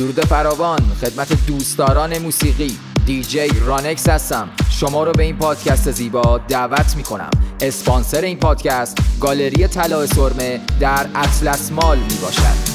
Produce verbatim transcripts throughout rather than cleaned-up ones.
درود فراوان خدمت دوستداران موسیقی. دیجی رانکس هستم. شما رو به این پادکست زیبا دعوت میکنم. اسپانسر این پادکست گالری طلا سرمه در اطلس مال میباشد.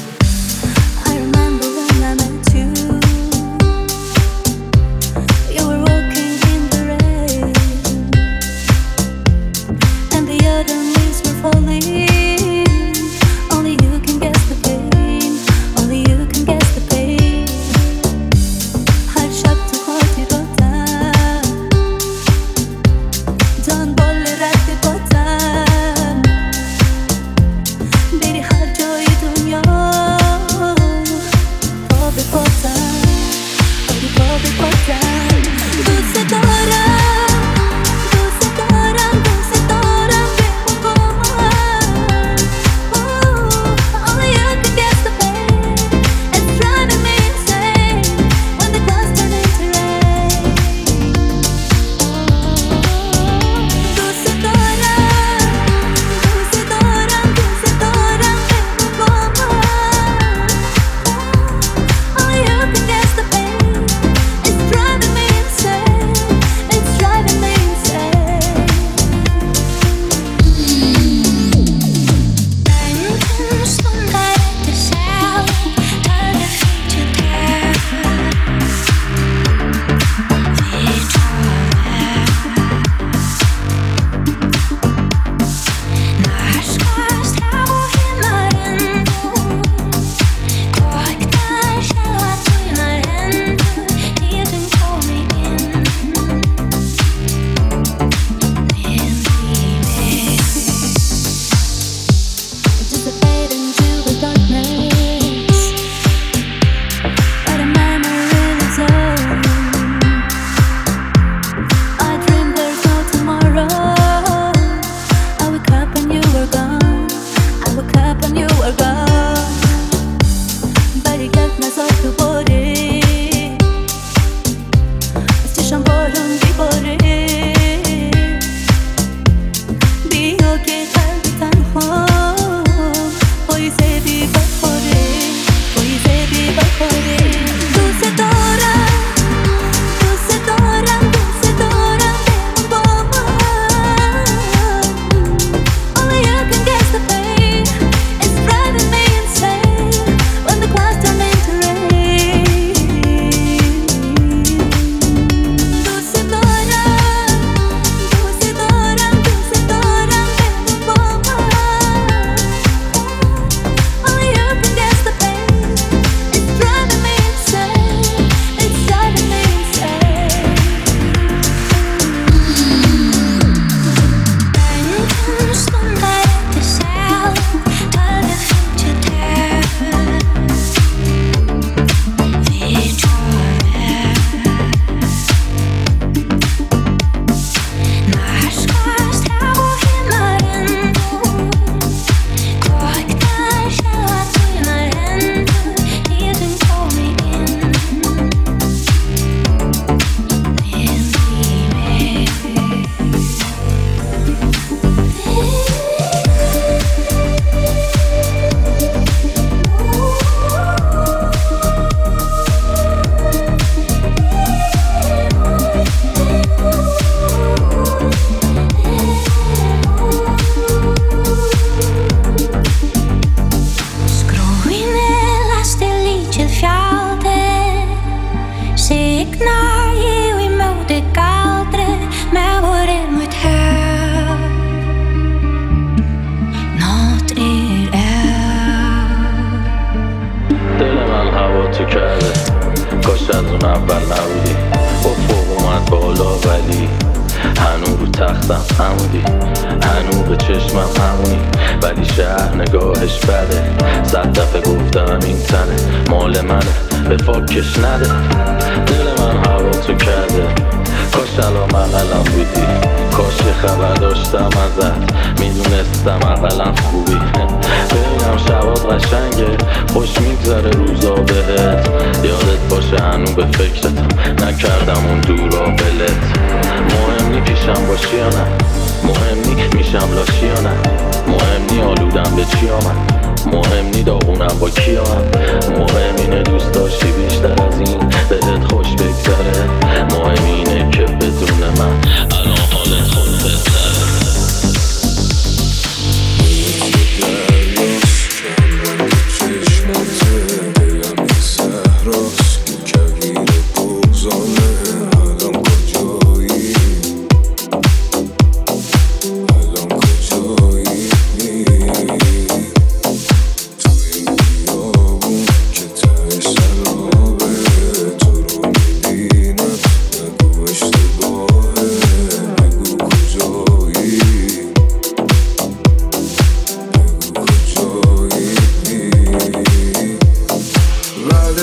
تو کرده کاش از اون اول نبودی. افق اومد بالا ولی هنو رو تختم عمودی، هنو به چشمم همونی، ولی شهر نگاهش بده. صد دفعه گفتم این تنه مال منه، به فاکش نده. دل من هوا تو کرده کاش الان من الان بودی، کاش یه خبر داشتم ازت، میدونستم اقلم خوبی. ببینم شبات قشنگه، خوش میگذره روزا بهت، یادت باشه هنو به فکرتم، نکردم اون دورا بلت. مهم نی پیشم باشی یا نه، مهم نی میشم لاشی یا نه، مهم نی آلودم به چی آمد، مهم نی داغونم با کی آمد، مهم اینه دوست داشتی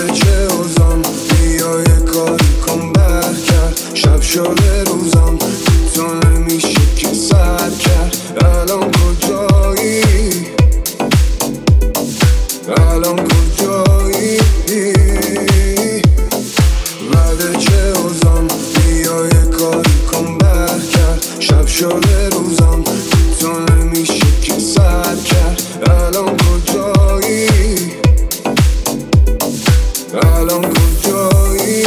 بعد چه اوزان بیا یه کاری کن برگرد شب شده روزم تو نمیشه که سر کرد الان کجایی الان کجایی بعد چه اوزان بیا یه کاری کن برگرد شب شده روزم تو نمیشه که سر کرد الان کجایی الان کجایی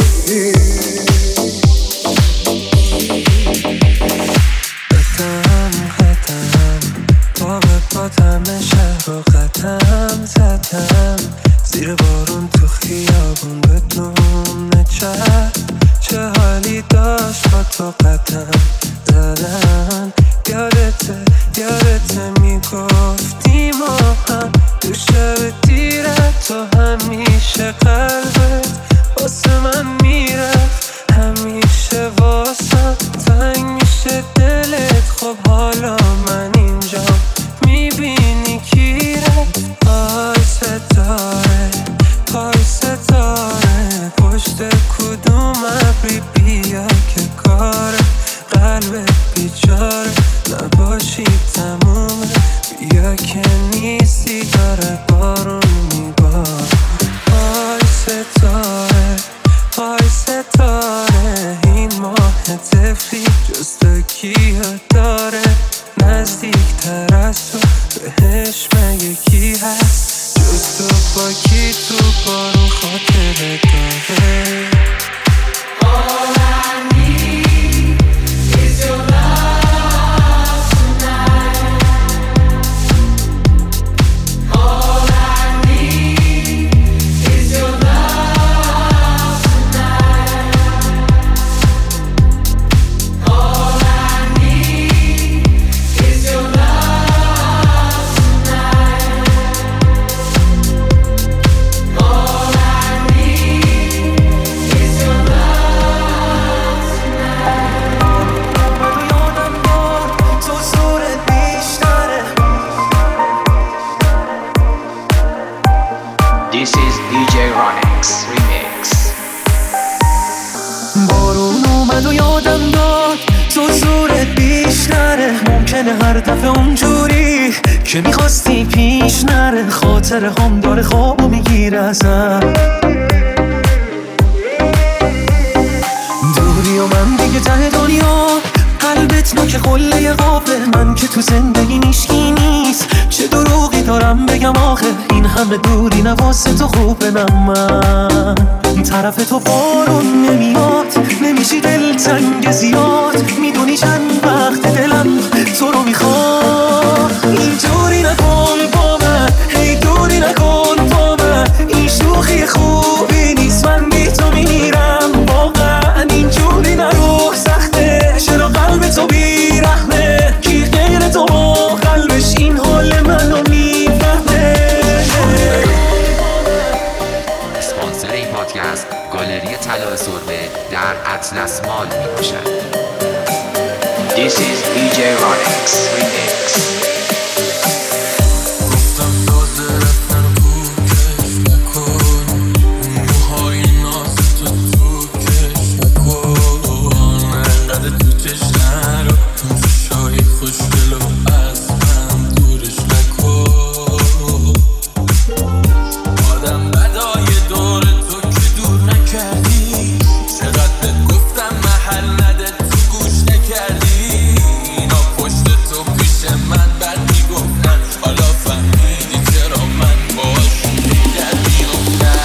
قدم قدم با به پاتم شهر و قدم زدم زیر بارون تو خیابون بدون چه چه حالی داشت با تو قدم زدن یادته یادته میگفتی ما هم تو شب دیرت تو همیشه قلبت واسه من میرفت همیشه واسم تنگ میشه دلت خب حالا من اینجا میبینی کی رفت پای ستاره پای ستاره پشت کدوم ابری بیا که کار قلبت بیچاره نباشی تمومه بیا که نیستی داره بارون میبار پای ستاره پای ستاره این ماه تفری جز تو کیا داره نزدیکتر از تو بهش مگه کی هست جز تو با کی تو بارون خاطره داره All I need is your love tonight. All I need is your love tonight. All I need is your love tonight. All I need is your love tonight. یادم باد تو زورت بیشتره This is دی جی Ronix Remix. بارون اومد و یادم داد تو زورت بیشتره ممکنه هر دفعه اونجوری که میخواستی پیش نره خاطر هم داره خوابو میگیره ازم دوری و من دیگه ته دنیا قلبت نوک قله قابه من که تو زندگی نیشکی نیست چه دروغی دارم بگم آخه این همه دوری نواسه تو خوبه نه من طرف تو بارون نمیاد نمیشی دلتنگ زیاد میدونی چند وقت دلم تو رو میخواد اینجوری نکن با من هی دوری نکن با من این شوخی خوبی نیست من بی تو میمیرم واقعا اینجوری نرو سخته چرا قلب تو بیرحمه کی غیر تو با قلبش این حال منو میفهمه اسپانسر این پادکست گالری طلا سرمه در اطلس مال می باشد. This is دی جی Ronix Remix. گفتم داده رفتن رو کش نکن اون موهای ناز تو تو کش نکن انقدر تو کش نرو اون چشای خوشگل و از من دورش نکن آدم بدای دور تو که دور نکردی چقدر بهت گفتم محل نده تو گوش نکردی اینا پشت تو پیش من بد میگفتن حالا فهمیدی چرا من باشون میکردی و نه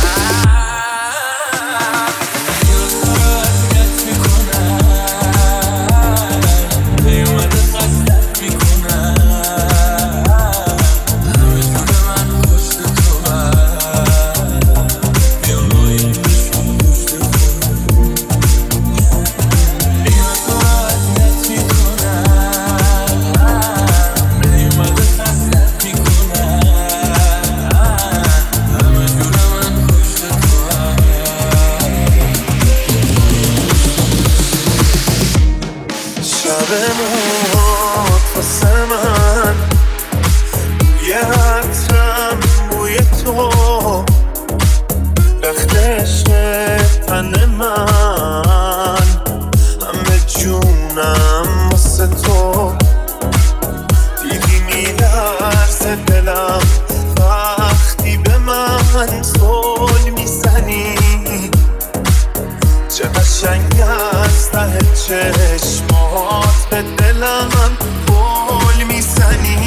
یا تو رو اذیت میکنن نیومده خستت میکنن همه جون من پشت تو بر بیا لایمشون گوشت کن یا تو رو اذیت میکنن نیومده خستت میکنن همه جون من پشت تو شب موهات واسه من بوی عطرم بوی تو عشق تن من، همه جونم واسه تو. دیدی میلرزه دلم وقتی به من زل میزنی، چه قشنگ از ته چشمات به دلم گل میزنی.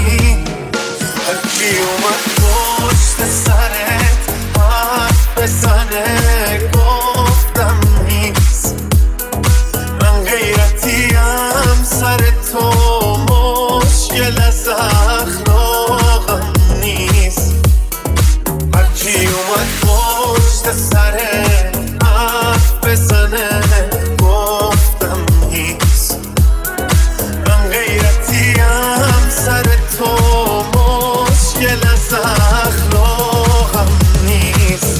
هرکی اومد پشت سرت حرف بزنه گفتم نیست، من غیرتیم سر تو مشکل از اخلاقم نیست. هرکی اومد پشت سرت حرف بزنه گفتم نیست، من غیرتیم سر تو مشکل از اخلاقم نیست.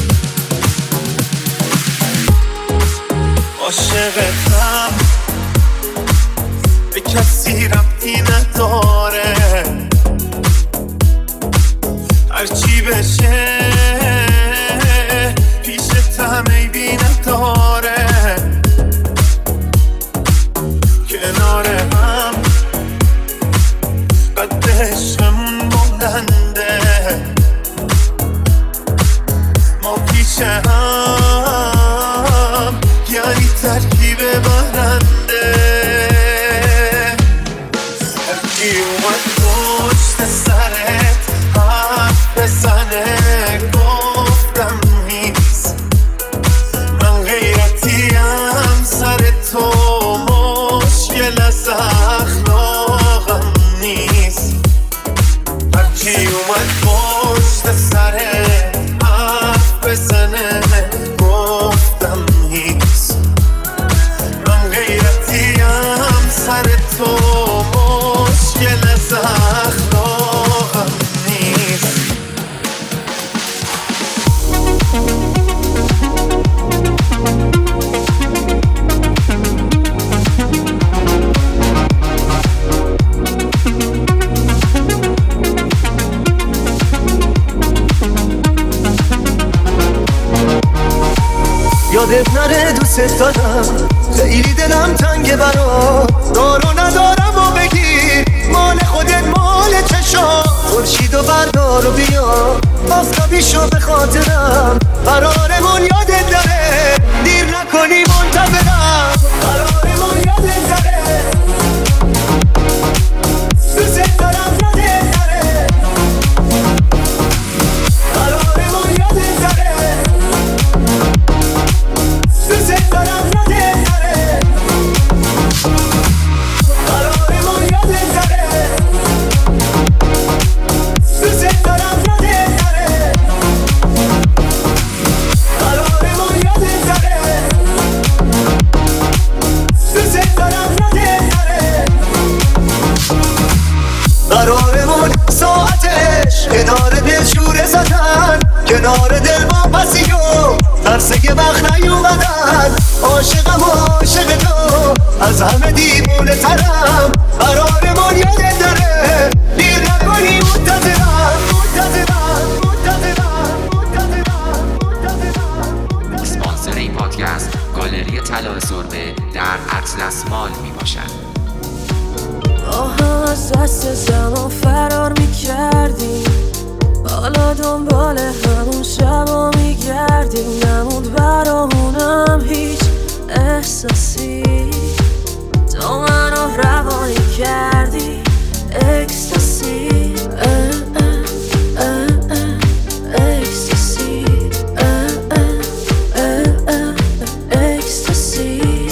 عاشقتم به کسی ربطی نداره، هرچی بشه پیشتم عیبی نداره. کنار هم قد عشقمون بلنده، ما پیش هم یعنی ترکیب برنده. هرکی اومد پشت سرت حرف بزنه گفتم نیست، من غیرتیم سر تو مشکل از اخلاقم نیست. هرکی اومد پشت سرت حرف بزنه گفتم نیست، من غیرتیم سر تو مشکل از اخلاقم نیست. یادت نره دوست دارم، خیلی دلم تنگه برات، دارو ندارم و بگیر مال خودت مال چشام. خورشید و بردار و بیا آفتابی شو به خاطرم، قرارمون یادت داره دیر نکنی منتظرم، قرارمون یادت داره دوست دارم یادت داره، قرارمون یادت داره دوست دارم یادت داره، قرارمون یادت داره دوست دارم یادت داره، قرارمون یادت داره دوست دارم یادت داره. قرارمون ساعتش کنار دل شوره زدن، کنار دل با پسی و ترسه که وقت نیومدن. عاشقم و عاشق تو از همه دیوونه ترم، قرارمون یادت داره دیر نکنی منتظرم منتظرم منتظرم منتظرم منتظرم. اسپانسر این پادکست گالری طلا سرمه در اطلس مال می باشد. با هم از دست زمان فرار میکردیم، حالا دنبال همون شبا میگردیم. نموند برامونم هیچ احساسی، تو منو روانی کردی اکستاسی. اکستاسی اکستاسی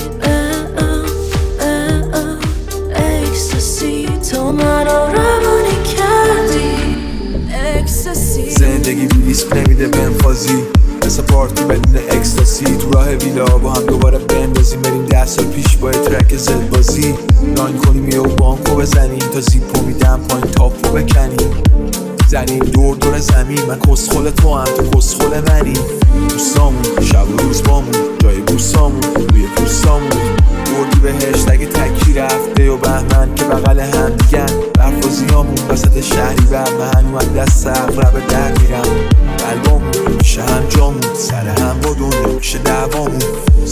اکستاسی، تو منو روانی کردی اکستاسی. زندگی ریسک نمیده بهم فازی، مثل پارتی بدون اکستاسی. تو راه ویلا با هم دوباره بندازیم، بریم ده سال پیش با ترک زد بازی. لاین کنیم یه بانکو بزنیم، تا زیپو میدم پایین تاپو بکنیم. زنیم دور دور زمین، من کسخل تو هم تو کسخل منی. دوستامون شب و روز بامون، جای بوسامون روی پوستامون. بردی بهشت اگه تکی رفته و بهمن که بغل هم دیگن. برفازیامون وسط شهری بر من هنو از دست سقف رب در میرم. قلبامون شهم جامون سر هم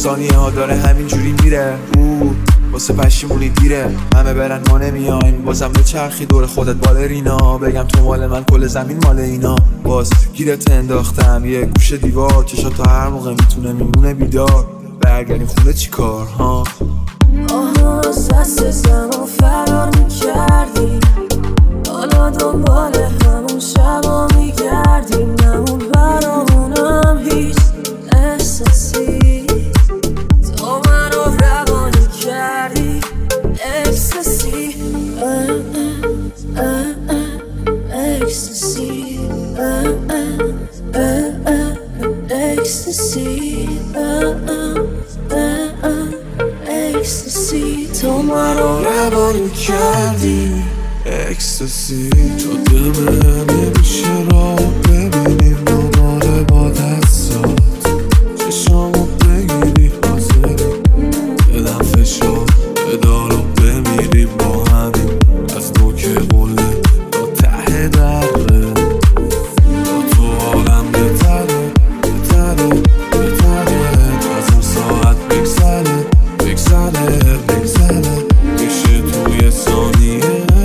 ثانیه ها داره همینجوری میره. او واسه پشیمونی دیره، همه برن ما نمیایم. بازم به چرخی دور خودت بالرینا، بگم تو مال من کل زمین مال اینا. باز گیرت انداختم یه گوشه دیوار، چشات تا هر موقع میتونه میمونه بیدار. برگردیم خونه چی کار ها؟ آها از دست زمان فرار میکردیم، حالا دنبال همون شبا میگردیم. نمون برامونم هیچ احساسی، تو منو روانی کردی اکستاسی. اکستاسی اکستاسی اکستاسی، تو منو روانی کردی اکستاسی. تو دل نمیشه را ببینیم دوباره با دستات، چشامو بگیری حاضری بدم فشار بدار و بمیریم با همین. از تو که قله تا ته دره، تا تو عالم بتره بتره بتره. از اون ساعت بگذره بگذره بگذره، بشه توی ثانیه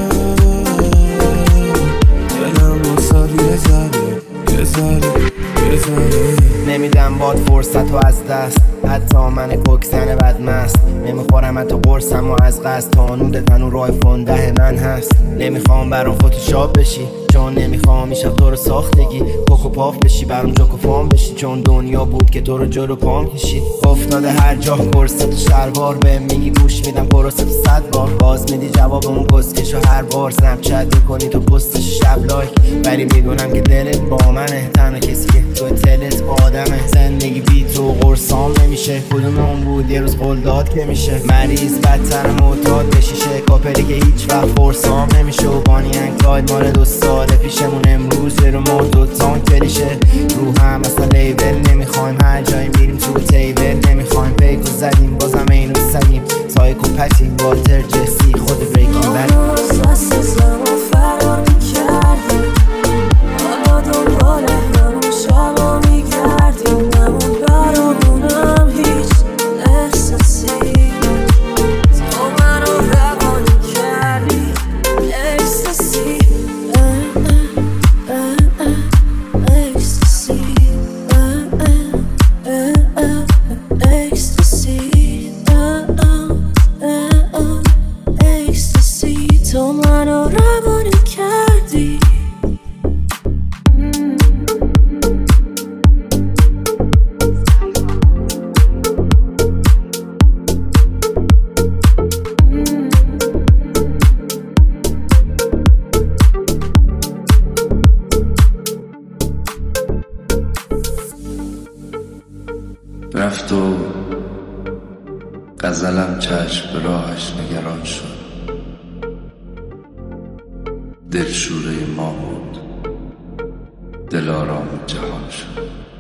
نمیدم باد فرصت و از دست، حتی من کوکسن بدمست. نمیخورم حتی قرصم و از قصد، تانود تنور آیفون ده من هست. نمیخوام برام فتوشاپ بشی، چون نمیخوام ایشب تو رو ساختگی کوکو پاف بشی، برام جاکو فام بشی. چون دنیا بود که تو رو جلو پام کشید، افتاده هر جا کرست تو شلوار. به میگی گوش میدم پروسه تو صد بار، باز میدی جواب اون کسکشو هر بار. سنپچت میکنی تو پستش شب لایک، ولی میدونم که دلت با منه. تنها کسی که تو تلت آدمه، زندگی بی تو قرصام نمیشه. کدوم اون بود یه روز قول داد که میشه، مریض بدتر معتاد بشیشه. کاپلی که هیچ وقت فرسام نمیشه، و بانی انکلاید مال دو سال پیشمون. امروز رو مرد دوتان کلیشه، رو هم اصلا لیبل نمیخوایم. هر جایی میریم تو تیبل نمیخوایم. پیکو زدیم بازم اینو سگیم، سایکو پتیم والتر جسی خود بریکین بد. از دست زمان فرار میکردیم، حالا دنبال همون شبا میگردیم. نمون برامونم هیچ احساسی، تو منو روانی کردی اکستاسی. اکستاسی اکستاسی اکستاسی، تو منو روانی کردی. رفت و غزلم چشم به راهش نگران شد. دل شوره ما بود، دل آرام جهان شد.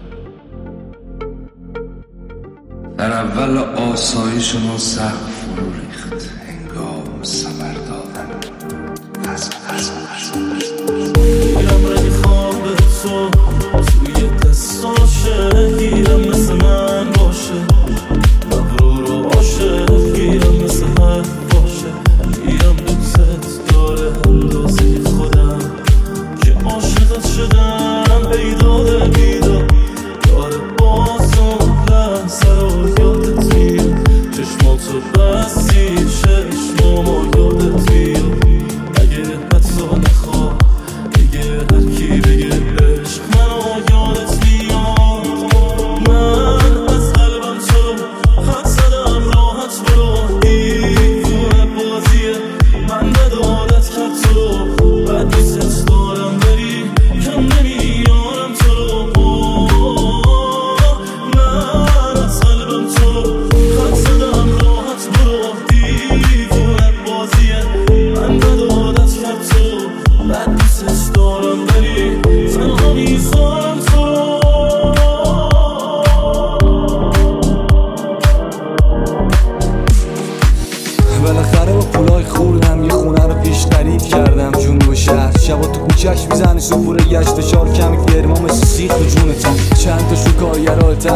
در اول آسایشمون سقف فرو ریخت، هنگام ثمر دادن از از گیرم رنگ خواب تو توی دستاشه، گیرم مثل من باشه، مغرور و باشه. گیرم مثل من باشه، گیرم دوست داره اندازه خودم که عاشقت شدم. بیداده بیداد داره بازم لحظه رو یادت میاد. چشماتو بستی چشمامو یادت میاد. اگه حتی نخواه بگه هر کی بگه عشق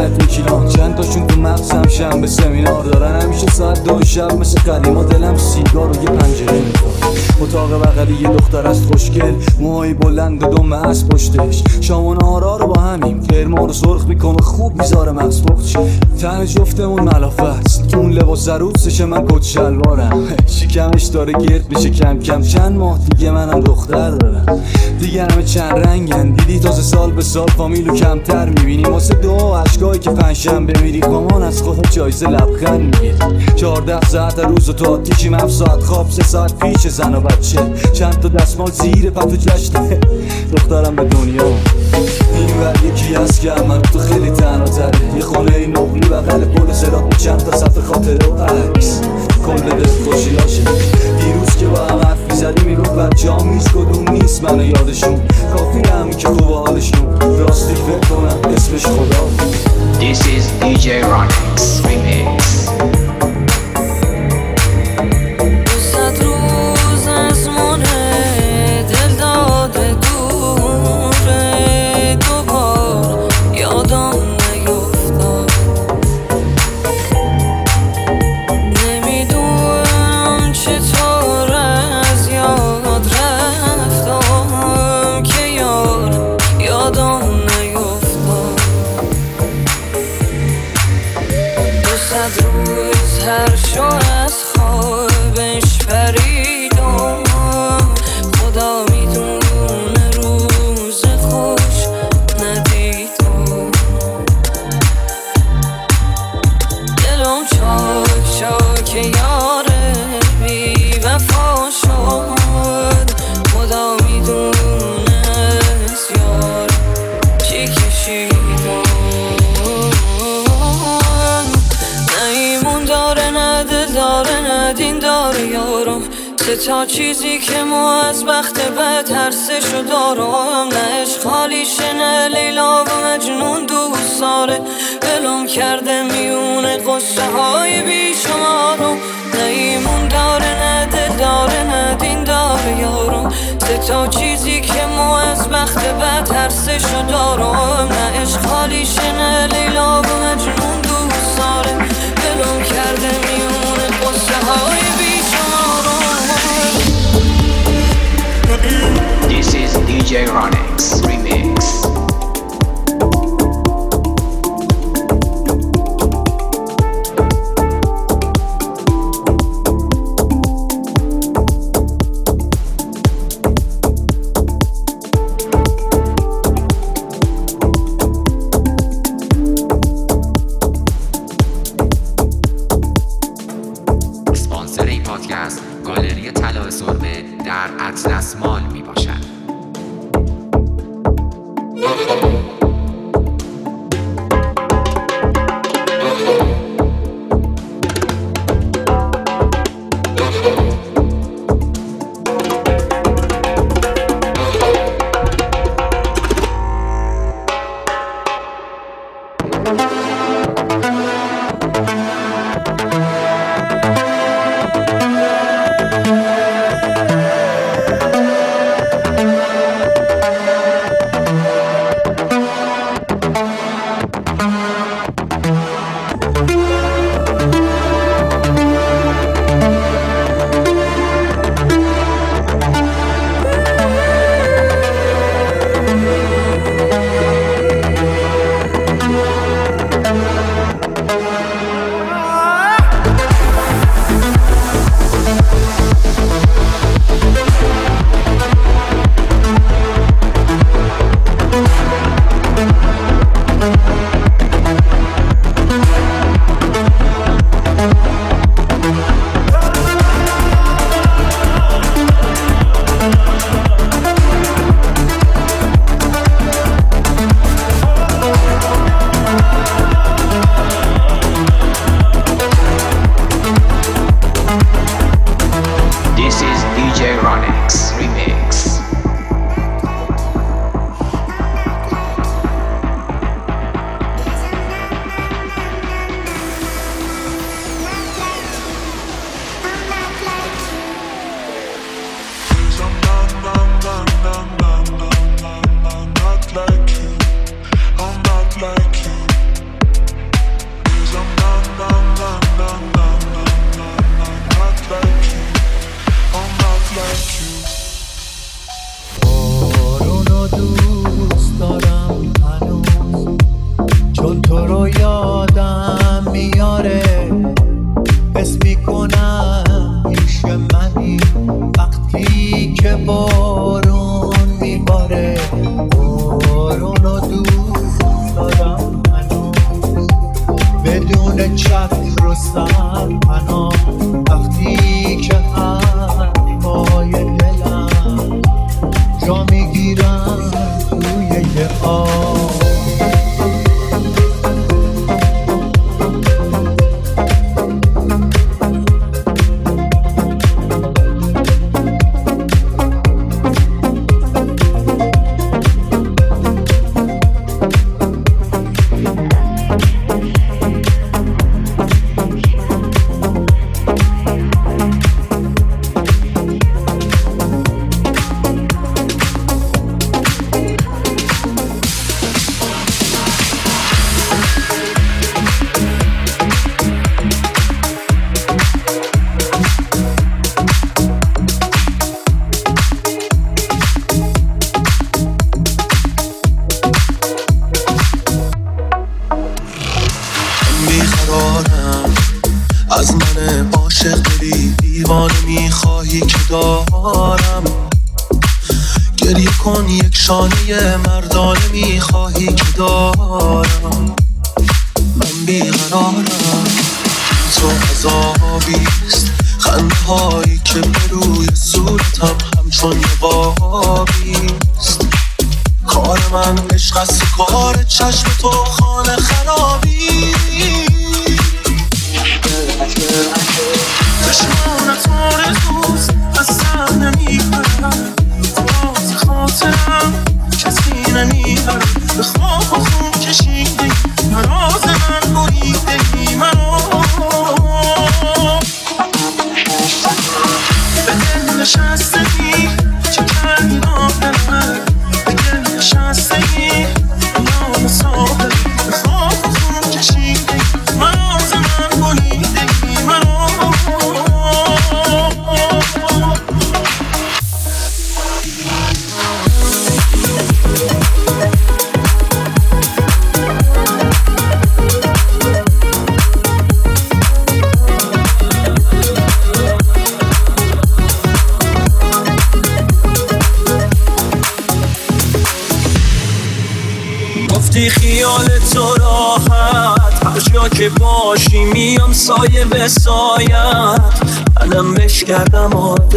ده کیلو، چند تاشون تو مغزم شنبه سمینار دارن. همیشه ساعت دو شب مثل قدیما دلم سیگار و یه پنجره میخواد. اتاق بغلی یه دختر است خوشگل، موهای بلند و دم از پشتش. شام و نهارا رو با همیم کرما رو سرخ میکنه، خوب میذاره مغز پخت. تن جفتمون ملافه است، اون لباس عروسشه من کت شلوارم. شکمش داره گرد بشه کم کم، چند ماه دیگه منم دختر دارم. دیگه همه چند رنگن، دیدی تازه سال به سال فامیلو کمتر میبینی. واسه دو اشکایی که پنجشنبه میری مامان از خودت جایزه لبخند میگیری. چهارده ساعت روز و تو آتیشیم، هفت ساعت خواب، سه ساعت پیش زن و بچه. چند تا دستمال زیر پتو جشنه دخترم به دنیا. این ور یکی هست که من تو خیلی تنها تره، یه خونه این نقلی بغل پل صراط با چند تا صفحه خاطره و عکس. کل دل خوشیاشه دیروز که با هم حرف میزدی میگفت بچه هم نیست کدوم نیست منو یادشون. کافی هم که خوب حالشون، راستی فکر کنم اسمش خدا. This is دی جی Ronix Remix. دوست روز از مونه دل داده دوره، دوبار یادم نیفتاد. نمیدونم چطور از یاد رفتم که یار یادم نیفتاد. دوست روز هر شو از خوابش پریدم، خدا میدونه روز خوش ندیدم. دلم چاک چاک یاره بی وفا شد، خدا میدونه از یار چی کشیدم. نیمون داره نه دل داره نه دین داره یارم، سه تا چیزی که ما از بخت بد هر سه شو دارم. نه عشق خالیشه نه لیلا و مجنون دوست داره، دلم کرده میونه قصه های بیشمارم. نیمون داره نه دل داره نه دین داره یارم، سه تا چیزی که ما از بخت بد هر سه شو دارم. نه عشق خالیشه نه لیلا و مجنون دوست داره، دلم کرده میونه قصه های بیشمارم. This is دی جی Ronix Remix. اسپانسر این پادکست گالری طلا سرمه در اطلس مال می باشد. دل چت رستم پناه وقتی که حرفای دلم جا میگیرم توی یه آب. از من عاشق دلی دیوانه میخواهی که دارم، گریه کن یک شانه مردانه میخواهی که دارم. من بیقرارم تو عذابیست، خنده هایی که به روی صورتم همچون نقابیست. کار من عشق است، کار چشم تو خانه خرابی. چشمانت آرزوست از سر نمیبرم، باز خاطرم کسی نمیبرم. به خواب و خون کشیده مراز من بریده منو، به دل نشستگی چه کردی ناقلم، به دل نشستگی نام ساقل. به خواب و خون کشیده مراز من بریده منو. گفتی خیال تو راحت، هر جا که باشی میام سایه به سایت. منم بش کردم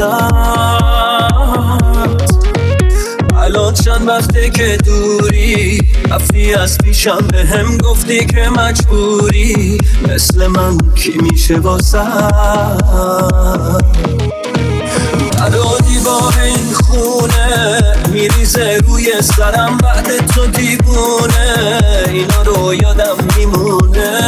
عادت، الان چند وقته که دوری، رفتی از پیشم به هم گفتی که مجبوری. مثل من کی میشه واسه برادی با این خونه میریزه روی سرم بعد تو دیوونه. اینا رو یادم میمونه،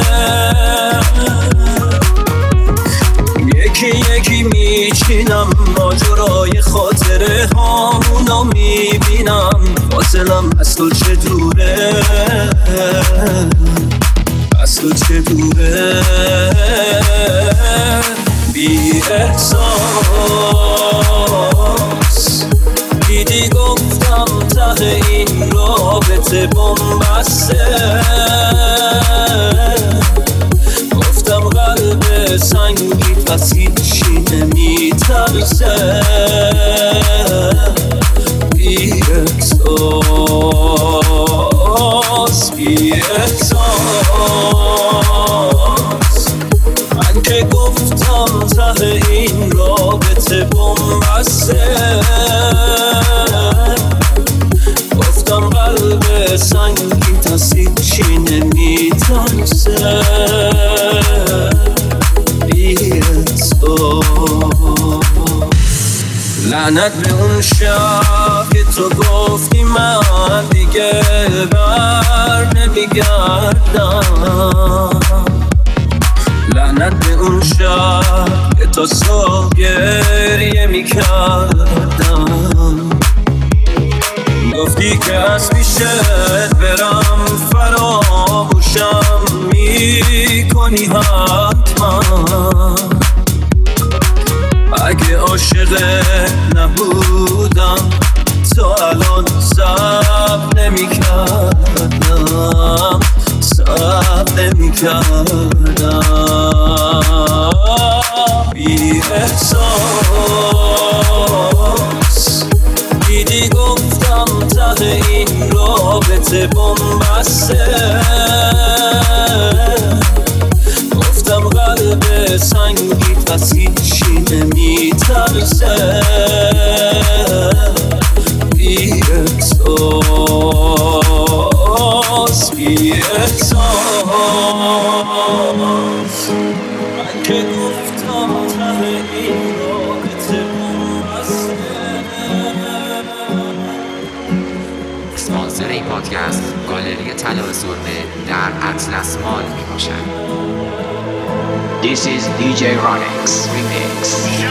یکی یکی میچینم ماجرای خاطره هامونو میبینم. فاصلم از تو چه دوره، از تو چه دوره. بی احساس دیدی گفتم ته این رابطه بنبسته، گفتم قلب سنگی پس هیچی نمیترسه. بی احساس بی احساس من که گفتم ته این رابطه بنبسته، گفتم قلب سنگی تسید چی نمیترسه. لعنت به اون شب که تو گفتی من دیگه بر نمیگردم. لعنت به اون شب که تا صبح گریه میکردم. گفتی که از پیشت برم فراموشم میکنی حتما. اگه عاشق نبودم تا الان صبر نمیکردم، صبر نمیکردم. بی احساس دیدی گفتم ته این رابطه بنبسته، طلا سرمه در اطلس مال می باشد. This is دی جی Ronix Remix.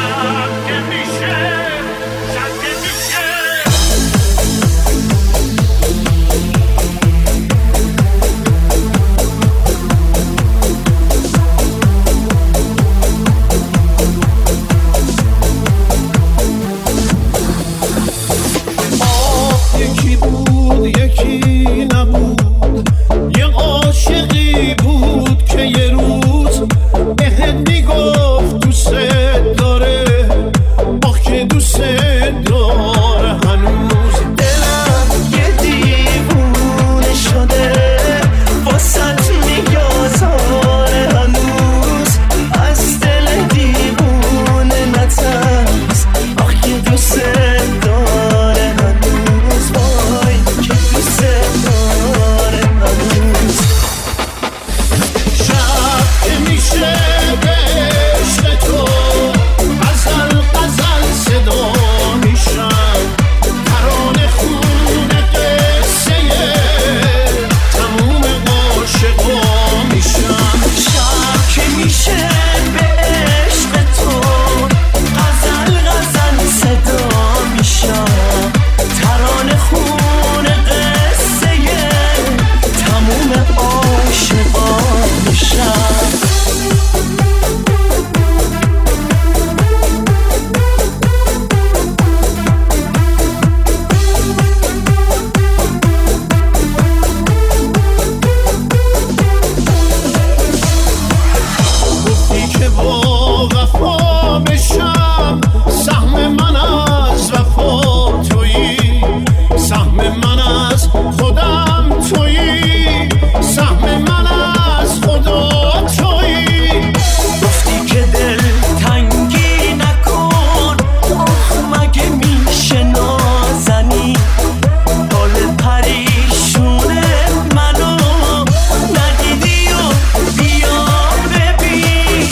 یکی بود یکی نبود، یه عاشقی بود که یه روز بهت میگفت دوست داره، آخ که دوست داره. هنوز دلم یه دیوونه شده واسط میگذاره، هنوز از دل دیوونه نترس، آخ که دوست داره. هنوز وای که دوست داره. هنوز شب که میشه به عشق تو غزل غزل صدا میشم، ترانه خونه قصه تموم عاشقا میشم. شب که میشه به عشق تو غزل غزل صدا میشم، ترانه خون قصه تموم عاشقا میشم. گفتی که با وفا بشم، سهم من از وفا تویی، سهم من از خودم تویی، سهم من از خدا تویی. گفتی که دل تنگی نکن، آخ مگه میشه نازنی، حال پریشونه منو ندیدی و بیا ببین.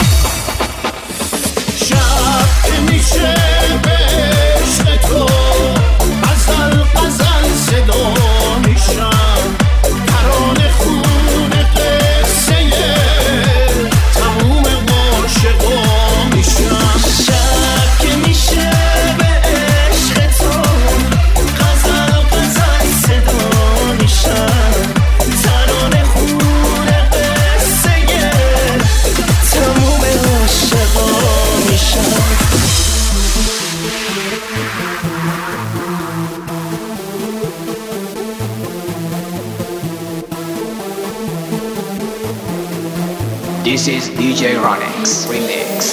شب که میشه به عشق تو غزل غزل صدا میشم، ترانه خونه قصه تموم عاشقا میشم. شب که میشه به عشق تو غزل غزل صدا میشم، ترانه خون قصه تموم عاشقا میشم. This is دی جی Ronix Remix.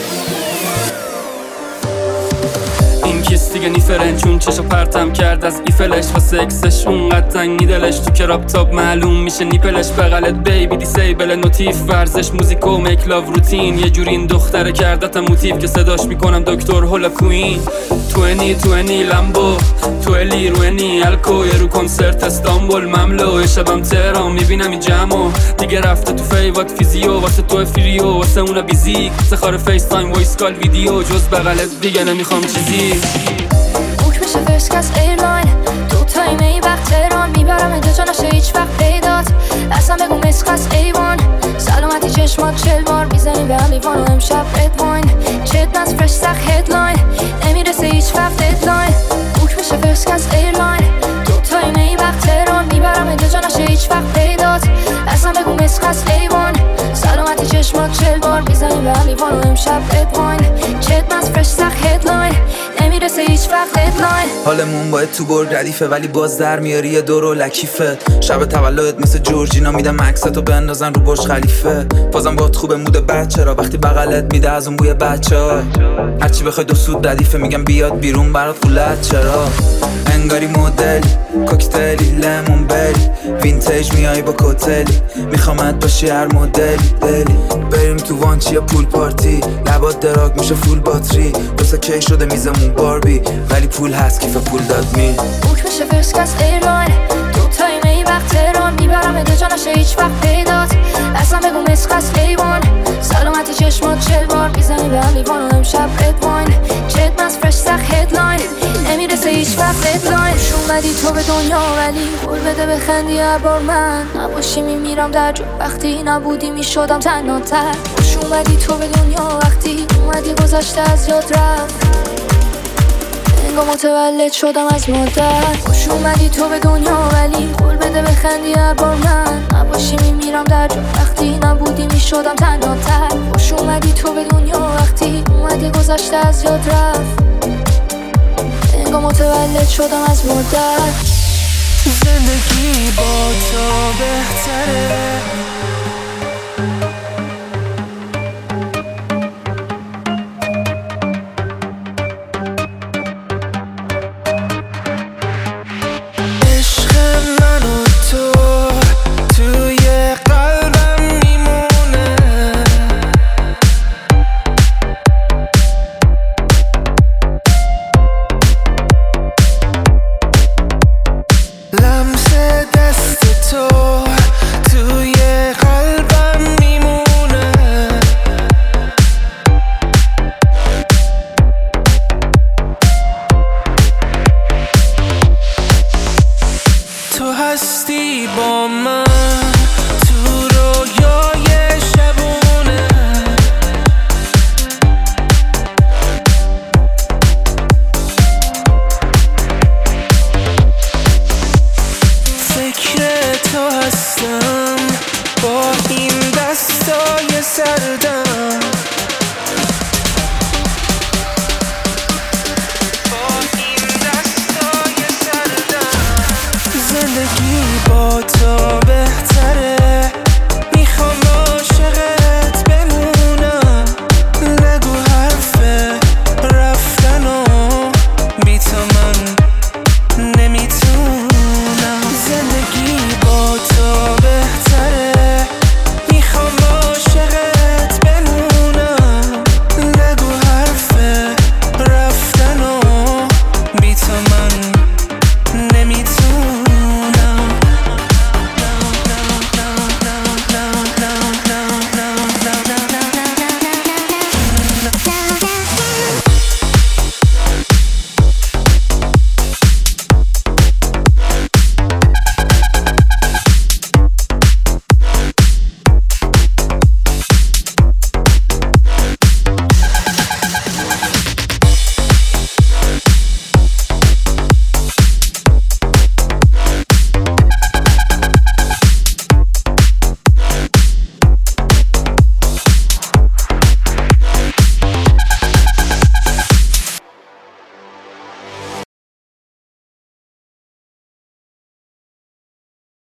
این کیست دیگه نیفرن چون چشو پرتم کرد از ایفلش و سکسش اونقدر تنگی دلش، تو کراب تاب معلوم میشه نیپلش، بغلت بیبی دیسیبل نوتیف، ورزش موزیک و میک لاو روتین، یه جوری این دختره کردتم موتیف که صداش میکنم دکتر هولا کوین. توینی توینی لامبو تویلی روینی الکو، یه رو کنسرت استانبول مملو، شبم تهران میبینم این جمعو دیگه رفته تو فیوات فیزیو، واسه تو فریو واسه اونا بیزیک، واسه خار فیس تایم وایس کال ویدیو، جز بغلت دیگه نمیخوام چیزی. بوک میشه فرست کلاس ایرلاین، دو تایم ای وقت تهران، میبرم اینجا جا نشه هیچ وقت پیدات، اصلا بگو مسخص ایوان، سلامتی چشمات چل بار میزنی به هم لیوان و امشب رد واین، چت نز فرش سخ هدلاین، نمیرسه هیچ وقت ددلاین. بوک میشه فرست کلاس ایرلاین، دو تایم ای وقت تهران، میبرم اینجا جا نشه هیچ وقت پیدات، اصلا بگو مسخص ایوان، سلامتی چشمات چل بار میزنی به هم لیوان و امشب رد واین، چت نز فرش سخ هدلاین، نمیرسه هیچ وقت ددلاین. حالمون باید تو برد ردیفه ولی باز در میاری یه دور و لکیفت، شب تولدت مثل جورجینا میدم عکستو بندازن رو برج خلیفه، بازم باید خوبه مود بچه را وقتی بغلت میده از اون بوی بچه ها، هرچی بخوای دو سود ردیفه میگم بیاد بیرون برات خولت چرا، انگاری مدل کوکتلی لیمون بلی وینتیج میای با کوتلی، میخوامت باشی هر مدلی دلی، بریم تو وانچی یا پول پارتی، لبات دراگ میشه فول باتری، دوستا کی شده میزمون باربی ولی پول هست کیف پول داد می. بوک میشه فرست کلاس ایرلاین، دو تایم ای وقت تهران، میبرم اینجا جا نشه هیچ وقت پیدات، اصلا بگو مسخص ایوان، سلامتی چشمات چل بار میزنی به هم لیوان و امشب رد واین، چت نز فرش سخ هدلاین، نمیرسه هیچ وقت ددلاین. شون اومدی تو به دنیا ولی قول بده بخندی هر بار من نباشی میمیرم در جو. وقتی نبودی میشدم تنها تر. خوش اومدی تو به دنیا وقتی اومدی گذشته از یاد رفت. انگار متولد شدم از مادر. خوش اومدی تو به دنیا ولی قول بده بخندی هر بار من نباشی میمیرم در جو. وقتی نبودی میشدم تنها تر. خوش اومدی تو به دنیا وقتی اومدی گذشته از یاد رفت. انگار متولد شدم از مادر. زندگی با تو بهتره. هستی با من تو رویای شبونه. فکر تو هستم با این دستای سردم.